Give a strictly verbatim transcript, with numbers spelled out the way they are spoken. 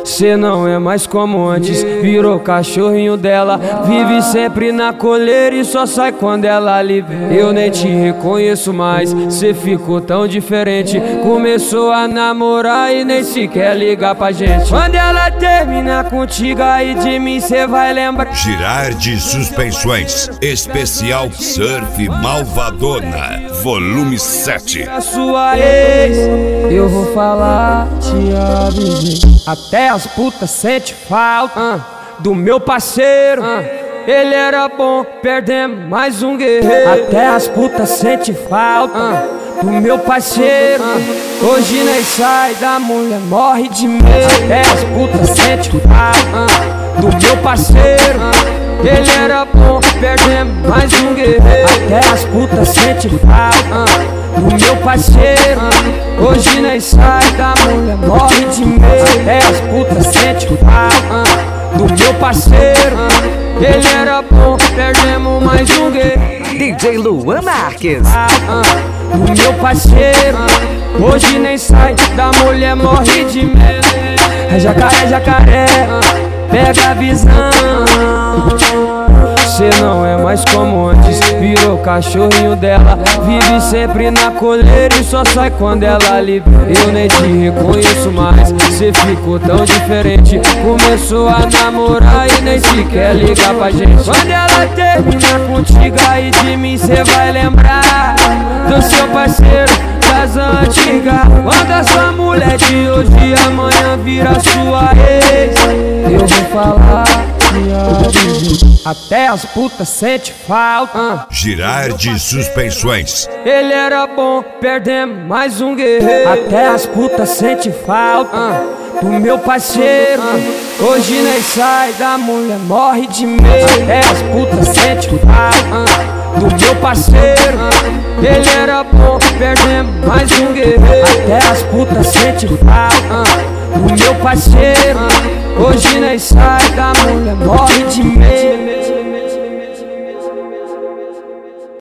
Cê não é mais como antes, virou cachorrinho dela. Vive sempre na coleira e só sai quando ela libera. Eu nem te reconheço mais, cê ficou tão diferente. Começou a namorar e nem sequer ligar pra gente. Quando ela terminar contigo, aí de mim cê vai lembrar. Girardi Suspensões, especial Surf Malvadona, volume sete. A sua ex, eu vou falar, te avisei. Até as putas sente falta uh, do meu parceiro. uh, Ele era bom, perdemos mais um guerreiro. Até as putas sente falta uh, do meu parceiro. uh, Hoje nem sai da mulher, morre de medo. Até as putas sente falta uh, do meu parceiro. uh, Ele era bom, perdemos mais um guerreiro. Até as putas sente falta uh, do meu parceiro. uh, Hoje nem sai da mulher, morre de medo. Até as putas sente falta uh, do meu parceiro. uh, Ele era bom, perdemos mais um guerreiro. D J Luan Marques. uh, Do meu parceiro. uh, Hoje nem sai da mulher, morre de medo. É jacaré, jacaré, uh, pega a visão. Cê não é mais como antes, virou cachorrinho dela. Vive sempre na coleira e só sai quando ela libera. Eu nem te reconheço mais, cê ficou tão diferente. Começou a namorar e nem sequer ligar pra gente. Quando ela terminar contigo, aí de mim cê vai lembrar do seu parceiro das antigas. Quando essa mulher de hoje amanhã vira sua ex, eu vou falar, até as putas sente falta uh. Girardi Suspensões. Ele era bom, perdemos mais um guerreiro. Até as putas sente falta uh. do meu parceiro. uh. Hoje nem sai da mulher, morre de medo. Até as putas sente falta uh. do meu parceiro. uh. Ele era bom, perdemos mais um guerreiro. Até as putas sente falta uh. do meu parceiro. uh. Hoje nem sai da mulher, morre de medo.